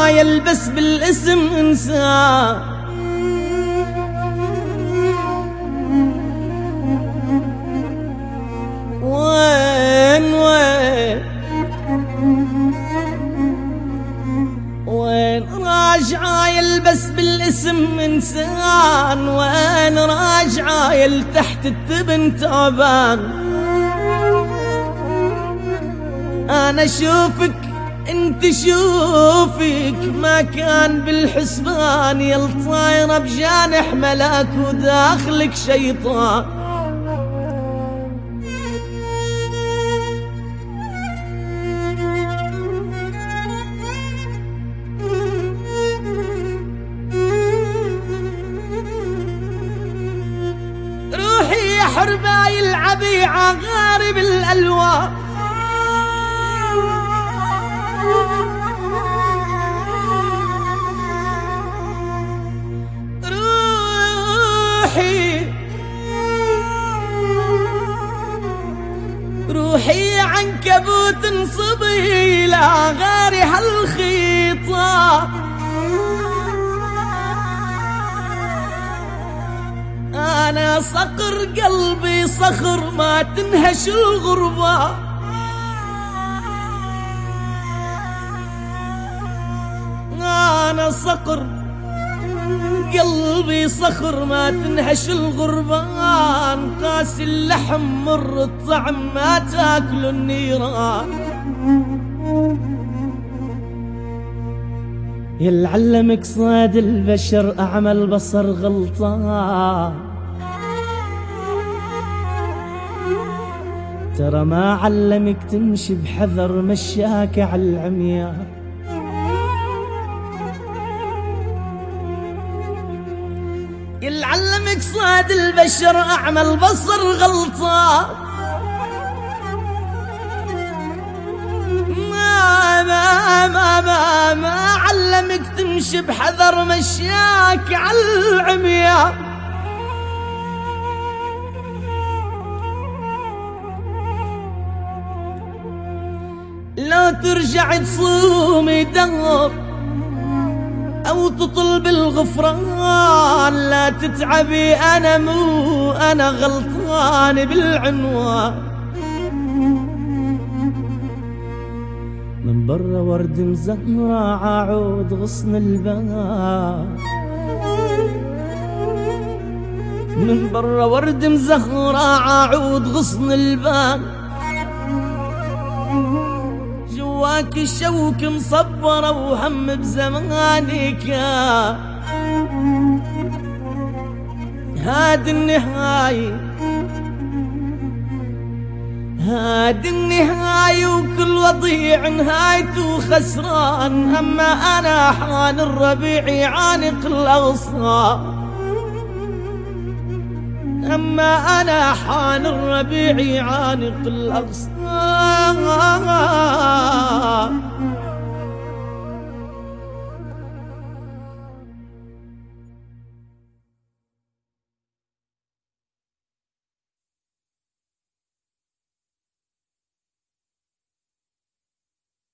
عايل بس بالاسم انسان، وين راجع يلبس بالاسم انسان، وين راجع يل تحت التبن تعبان. انا شوفك انت شوفك ما كان بالحسبان، يل طايرة بجانح ملاك وداخلك شيطان. روحي يا حرباي العبي عغارب الألوان، روحي عنكبوت انصبي لا غاري هالخيطان. أنا صقر قلبي صخر ما تنهش الغربة، أنا صقر قلبي صخر ما تنهش الغربان. قاسي اللحم مر الطعم ما تاكل النيران. يلعلمك صاد البشر أعمى البصر غلطان، ترى ما علمك تمشي بحذر مشاك على العمياء. يلعلمك صاد البشر أعمى البصر غلطان، ما علمك تمشي بحذر مشاك على العمياء. لو ترجع تصومي دهر أو تطلب الغفران، لا تتعبي أنا مو أنا غلطان بالعنوان. من برا ورد مزهرة عود غصن الباب، من برا ورد مزهرة عود غصن الباب. جواك الشوك مصبرة وهم بزمانك، هاد النهاية هاد النهاية وكل وضيع نهايته خسران. أما أنا حان الربيع يعانق الأغصان، أما أنا حان الربيع يعانق الأغصان.